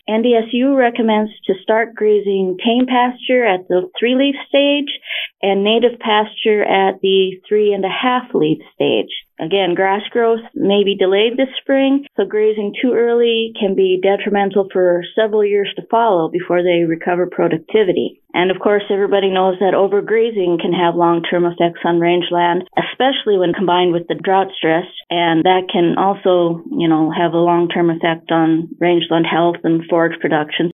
NDSU recommends to start grazing tame pasture at the 3-leaf stage and native pasture at the 3.5-leaf stage. Again, grass growth may be delayed this spring, so grazing too early can be detrimental for several years to follow before they recover productivity. And of course, everybody knows that overgrazing can have long-term effects on rangeland, especially when combined with the drought stress, and that can also, have a long-term effect on rangeland health and forage production.